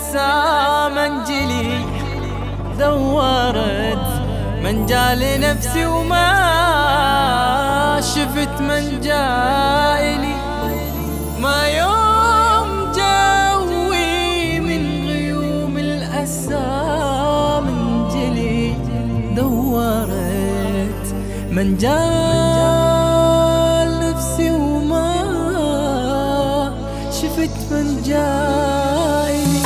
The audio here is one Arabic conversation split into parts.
الأسى منجلي دورت من جال نفسي وما شفت من جائلي. ما يوم جوي من غيوم الأسى منجلي دورت من جال نفسي وما شفت من جائلي.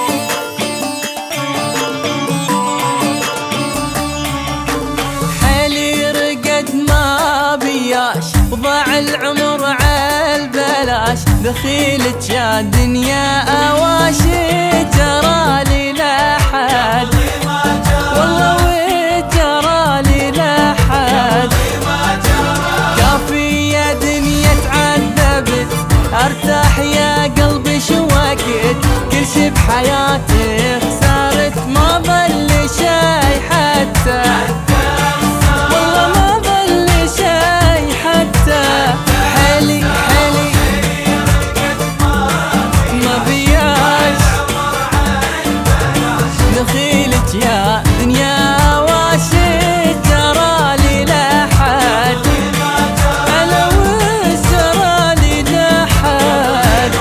حيلي رقد ما بياش وضاع العمر عالبلاش، دخيلك يا دنيا اواشي جرالي لا حد، والله وجرالي لا حد. كافي يا دنيا تعذبت ارتاح يا قلبي شو وقت، كل شي بحياتي خسرت ما ظل شي حتى، والله ما ظل شي حتى. حيلي حيلي ما بياش دخيلك يا دنيا واشي جرالي لا حد، انا وجرالي لا حد.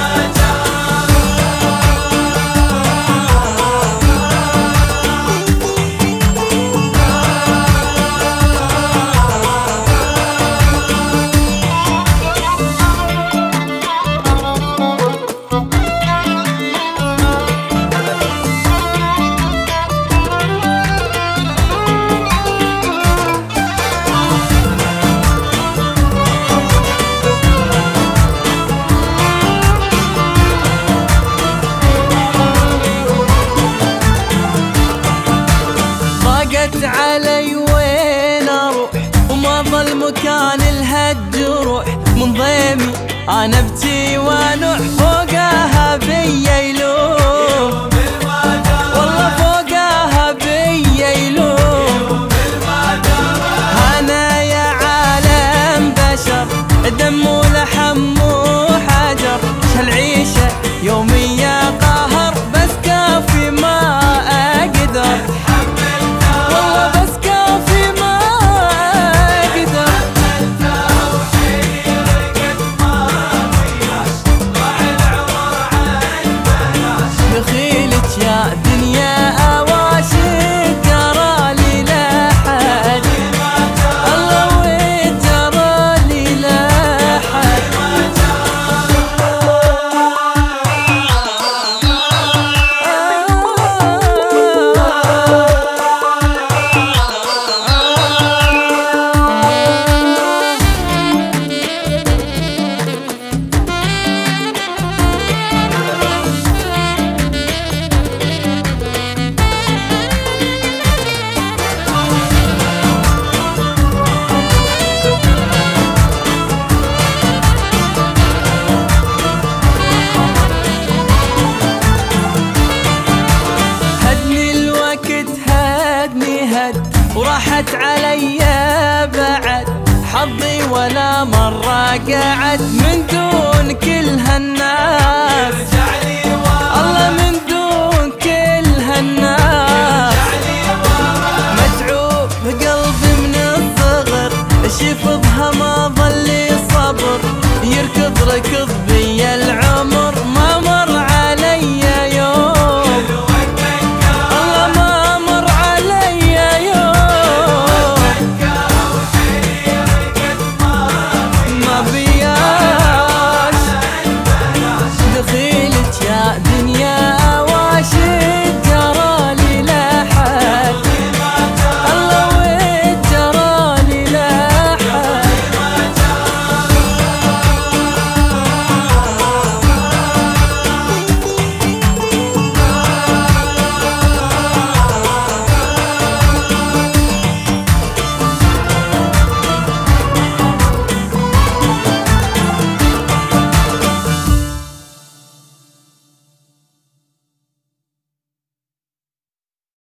علي وين اروح وما ظل مكان الهالجروح، من ضيمي انا ابكي وانوح فوقها بيا يلوم، والله فوقها بيا يلوم. انا يا عالم بشر دم ولحم وحجر، شهالعيشة يومية قهر بس كافي ما اقدر، يا دنيا اواشي جرالي لا حد، الله وجرالي لا حد. وراحت علي بعد حظي ولا مرة قعد من دون كل هالناس.